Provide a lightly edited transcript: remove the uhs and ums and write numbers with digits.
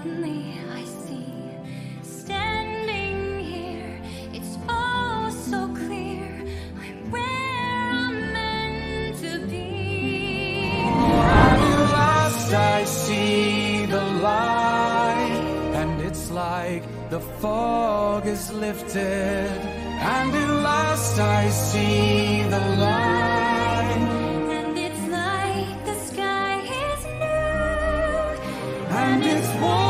suddenly I see, standing here, it's all so clear, I'm where I'm meant to be. And at last I see the light, and it's like the fog is lifted. And at last I see the light, And it's like the sky is new, and it's warm.